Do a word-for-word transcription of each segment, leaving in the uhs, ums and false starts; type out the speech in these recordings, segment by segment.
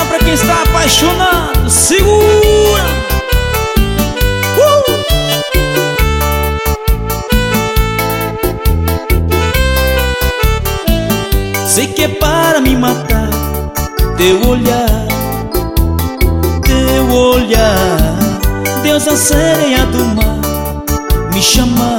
só pra quem está apaixonado. Segura! Uh! Sei que é para me matar, teu olhar, teu olhar, Deus a sereia do mar me chamar,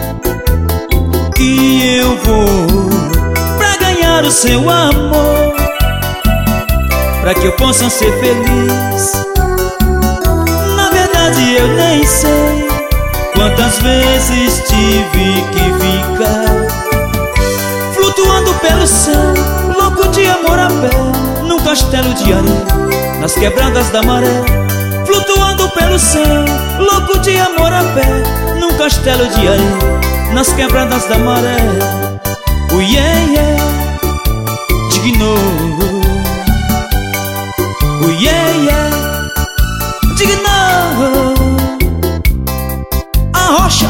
que eu vou pra ganhar o seu amor, pra que eu possa ser feliz. Na verdade eu nem sei quantas vezes tive que ficar flutuando pelo céu, louco de amor a pé, num castelo de areia, nas quebradas da maré. Flutuando pelo céu, louco de amor a pé, num castelo de areia, nas quebradas da maré. O iê iê dignou, o iê iê dignou a rocha.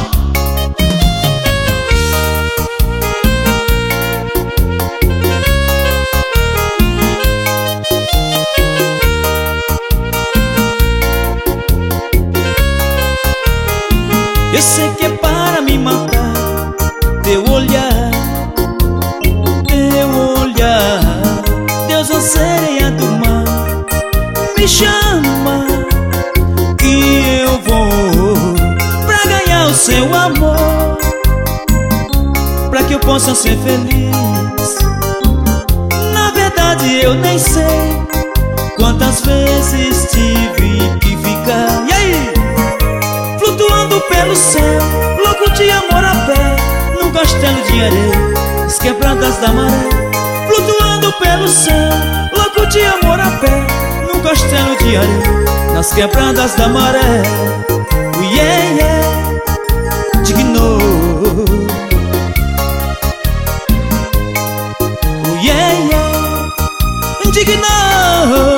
Eu sei que é para me matar, teu olhar, teu olhar, Deus a sereia do mar me chama, que eu vou pra ganhar o seu amor, pra que eu possa ser feliz. Na verdade eu nem sei quantas vezes tive que ficar, e aí? Flutuando pelo céu, louco de amor a pé, num castelo de areia, as quebradas da maré. Flutuando pelo céu, louco de amor a pé, num castelo de areia, nas quebradas da maré. O iê iê dignou, o iê iê dignou.